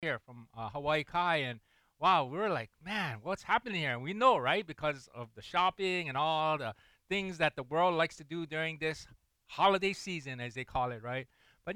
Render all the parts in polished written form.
here from Hawaii Kai, and wow, we were like, man, what's happening here? And we know, right, because of the shopping and all the things that the world likes to do during this holiday season, as they call it, right? But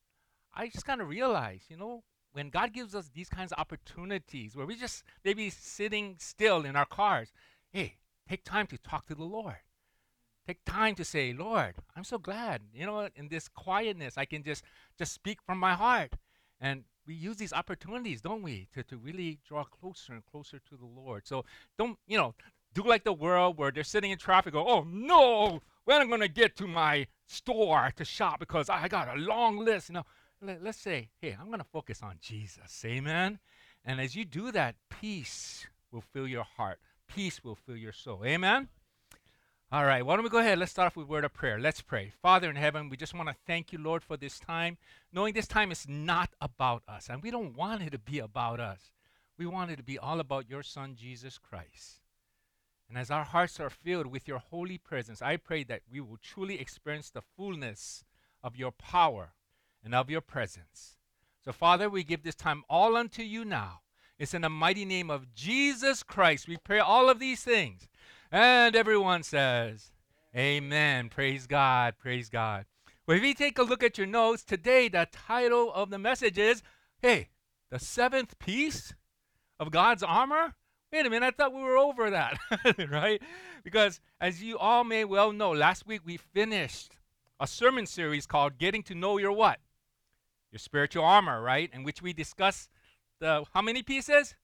I just kind of realized, when God gives us these kinds of opportunities where we just maybe sitting still in our cars, hey, take time to talk to the Lord. Take time to say, Lord, I'm so glad, in this quietness, I can just speak from my heart. And we use these opportunities, don't we, to really draw closer and closer to the Lord. So don't, do like the world where they're sitting in traffic, go, oh no, when am I going to get to my store to shop because I got a long list. Let's say, hey, I'm going to focus on Jesus. Amen. And as you do that, peace will fill your heart. Peace will fill your soul. Amen. All right, why don't we go ahead? Let's start off with a word of prayer. Let's pray. Father in heaven, we just want to thank you, Lord, for this time, knowing this time is not about us, and we don't want it to be about us. We want it to be all about your Son, Jesus Christ. And as our hearts are filled with your holy presence, I pray that we will truly experience the fullness of your power and of your presence. So, Father, we give this time all unto you now. It's in the mighty name of Jesus Christ. We pray all of these things. And everyone says, Amen. Praise God. Praise God. Well, if you take a look at your notes, today the title of the message is, hey, the seventh piece of God's armor? Wait a minute, I thought we were over that, right? Because as you all may well know, last week we finished a sermon series called Getting to Know Your what? Your spiritual armor, right? In which we discussed how many pieces?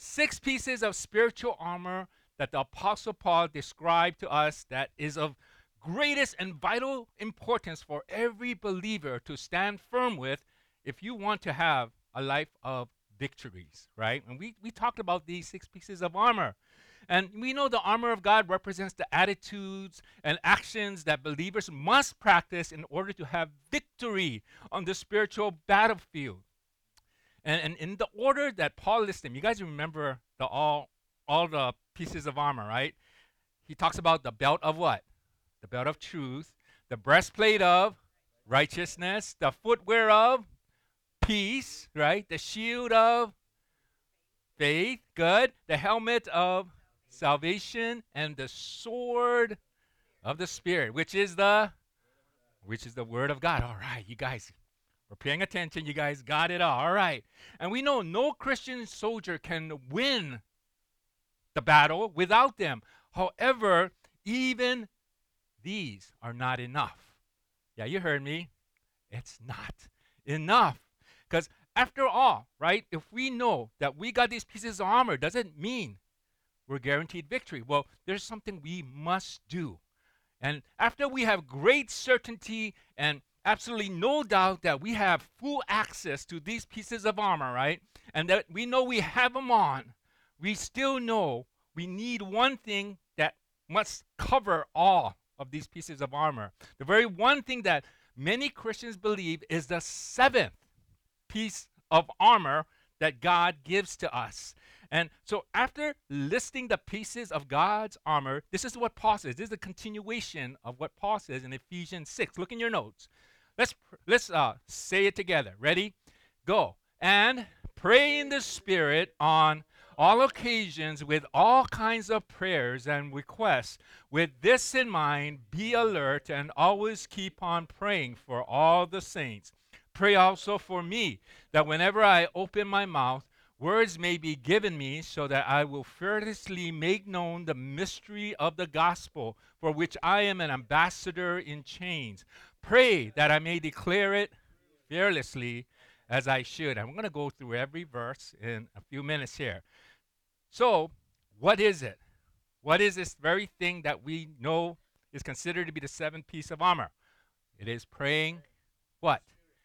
6 pieces of spiritual armor that the Apostle Paul described to us that is of greatest and vital importance for every believer to stand firm with if you want to have a life of victories, right? And we talked about these 6 pieces of armor. And we know the armor of God represents the attitudes and actions that believers must practice in order to have victory on the spiritual battlefield. And in the order that Paul lists them, you guys remember all the pieces of armor, right? He talks about the belt of what? The belt of truth, the breastplate of righteousness, the footwear of peace, right? The shield of faith, good. The helmet of salvation, and the sword of the Spirit, which is the word of God. All right, you guys, we're paying attention. You guys got it all right. And we know no Christian soldier can win the battle without them. However, even these are not enough. Yeah, you heard me. It's not enough. Because after all, right, if we know that we got these pieces of armor, doesn't mean we're guaranteed victory. Well, there's something we must do. And after we have great certainty and absolutely no doubt that we have full access to these pieces of armor, right, and that we know we have them on, we still know we need one thing that must cover all of these pieces of armor. The very one thing that many Christians believe is the seventh piece of armor that God gives to us. And so after listing the pieces of God's armor, this is what Paul says. This is a continuation of what Paul says in Ephesians 6. Look in your notes. Let's say it together. Ready? Go. And pray in the Spirit on all occasions with all kinds of prayers and requests. With this in mind, be alert and always keep on praying for all the saints. Pray also for me, that whenever I open my mouth, words may be given me so that I will fearlessly make known the mystery of the gospel, for which I am an ambassador in chains. Pray that I may declare it fearlessly as I should. I'm going to go through every verse in a few minutes here. So, what is it? What is this very thing that we know is considered to be the seventh piece of armor? It is praying what?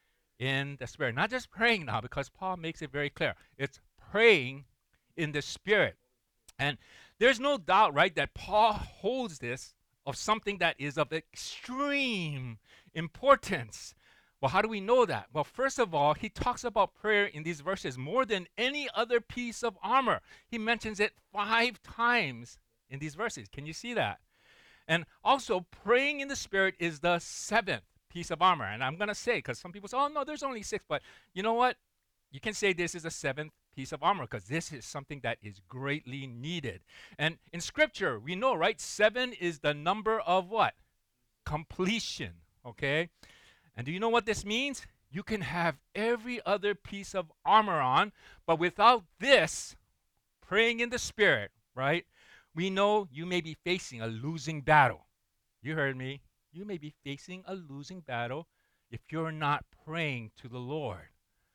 In the Spirit. Not just praying now, because Paul makes it very clear. It's praying in the Spirit. And there's no doubt, right, that Paul holds this of something that is of extreme importance. Well, how do we know that? Well, first of all, he talks about prayer in these verses more than any other piece of armor. He mentions it 5 times in these verses. Can you see that? And also, praying in the Spirit is the seventh piece of armor. And I'm going to say, because some people say, oh, no, there's only 6. But you know what? you can say this is a seventh piece of armor because this is something that is greatly needed. And in scripture, we know, right? 7 is the number of what? Completion. Okay? And do you know what this means? You can have every other piece of armor on, but without this, praying in the Spirit, right? We know you may be facing a losing battle. You heard me. You may be facing a losing battle if you're not praying to the Lord.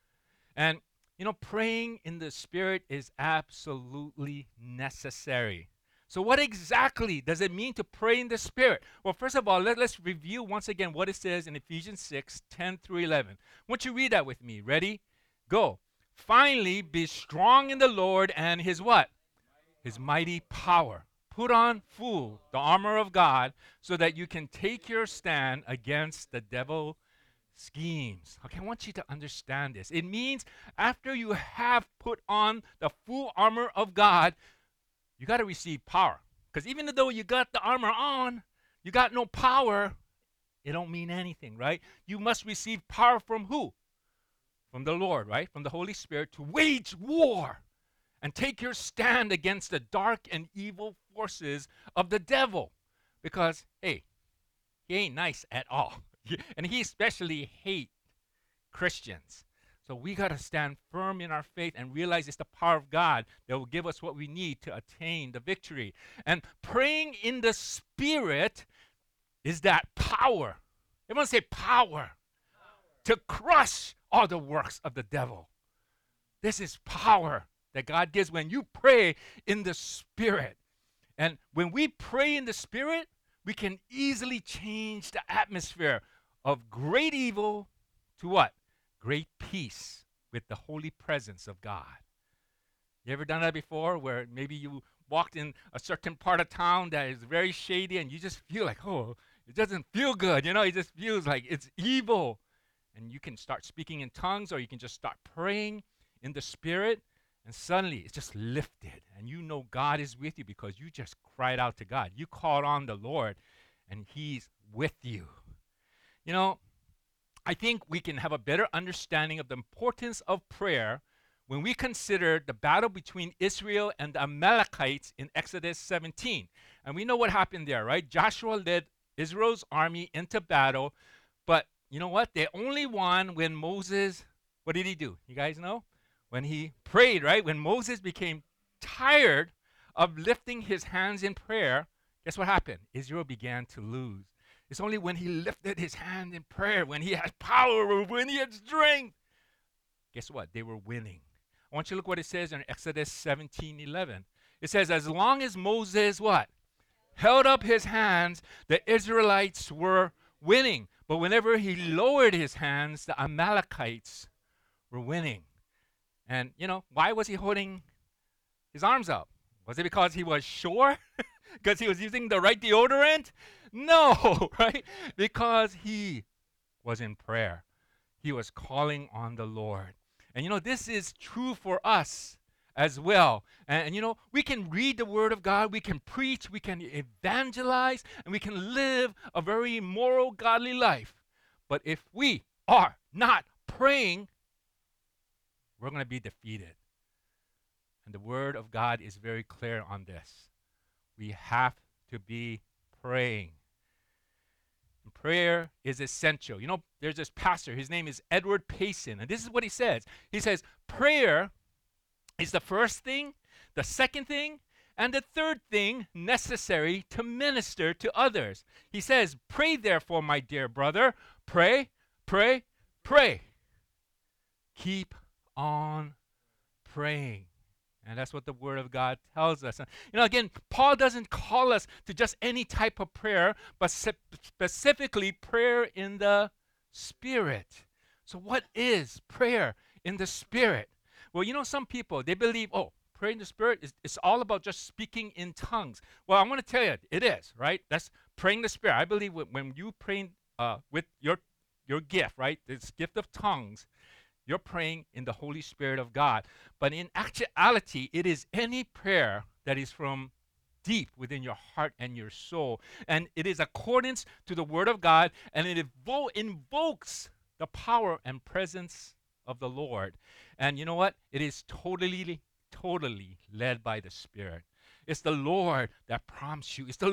And, praying in the Spirit is absolutely necessary. So, what exactly does it mean to pray in the Spirit? Well, first of all, let's review once again what it says in Ephesians 6:10 through 11. Won't you read that with me? Ready? Go. Finally, be strong in the Lord and his what? His mighty power. Put on full the armor of God so that you can take your stand against the devil schemes. Okay, I want you to understand this. It means after you have put on the full armor of God, you got to receive power. Because even though you got the armor on, you got no power, it don't mean anything, right? You must receive power from who? From the Lord, right? From the Holy Spirit to wage war and take your stand against the dark and evil forces of the devil. Because, hey, he ain't nice at all. And he especially hates Christians. So we got to stand firm in our faith and realize it's the power of God that will give us what we need to attain the victory. And praying in the Spirit is that power. Everyone say power. To crush all the works of the devil. This is power that God gives when you pray in the Spirit. And when we pray in the Spirit, we can easily change the atmosphere of great evil to what? Great peace with the holy presence of God. You ever done that before where maybe you walked in a certain part of town that is very shady and you just feel like, oh, it doesn't feel good. It just feels like it's evil. And you can start speaking in tongues or you can just start praying in the Spirit. And suddenly it's just lifted. And you know God is with you because you just cried out to God. You called on the Lord and he's with you. I think we can have a better understanding of the importance of prayer when we consider the battle between Israel and the Amalekites in Exodus 17. And we know what happened there, right? Joshua led Israel's army into battle. But you know what? They only won when Moses, what did he do? You guys know? When he prayed, right? When Moses became tired of lifting his hands in prayer, guess what happened? Israel began to lose. It's only when he lifted his hand in prayer, when he had power, when he had strength. Guess what? They were winning. I want you to look what it says in Exodus 17:11. It says, as long as Moses, what? Held up his hands, the Israelites were winning. But whenever he lowered his hands, the Amalekites were winning. And, why was he holding his arms up? Was it because he was sure? Because he was using the right deodorant? No, right? Because he was in prayer. He was calling on the Lord. And, this is true for us as well. And, we can read the Word of God, we can preach, we can evangelize, and we can live a very moral, godly life. But if we are not praying, we're going to be defeated. And the Word of God is very clear on this. We have to be praying. And prayer is essential. There's this pastor, his name is Edward Payson, and this is what he says. He says, prayer is the first thing, the second thing, and the third thing necessary to minister to others. He says, pray therefore, my dear brother, pray, pray, pray. Keep on praying. And that's what the Word of God tells us. And, again, Paul doesn't call us to just any type of prayer, but specifically prayer in the Spirit. So what is prayer in the Spirit? Well, some people, they believe, prayer in the Spirit is all about just speaking in tongues. Well, I want to tell you, it is, right? That's praying in the Spirit. I believe when you pray with your gift, right, this gift of tongues, you're praying in the Holy Spirit of God. But in actuality, it is any prayer that is from deep within your heart and your soul. And it is accordance to the Word of God, and it invokes the power and presence of the Lord. And you know what? It is totally led by the Spirit. It's the Lord that prompts you. It's the